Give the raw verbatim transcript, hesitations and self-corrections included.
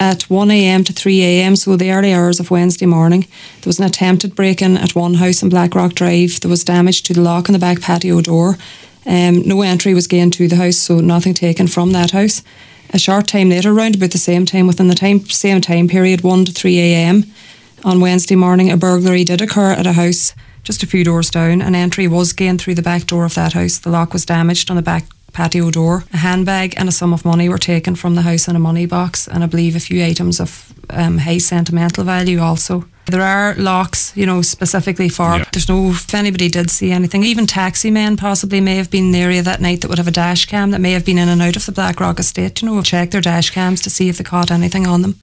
at one a.m. to three a.m, so the early hours of Wednesday morning. There was an attempted break-in at one house in Blackrock Drive. There was damage to the lock on the back patio door. Um, no entry was gained to the house, so nothing taken from that house. A short time later, around about the same time, within the time, same time period, one to three a.m, on Wednesday morning, a burglary did occur at a house just a few doors down. An entry was gained through the back door of that house. The lock was damaged on the back patio door. A handbag and a sum of money were taken from the house in a money box, and I believe a few items of um, high sentimental value also. There are locks, you know, specifically for, yeah. There's no, if anybody did see anything, even taxi men possibly may have been in the area that night that would have a dash cam that may have been in and out of the Blackrock estate, you know, check their dash cams to see if they caught anything on them.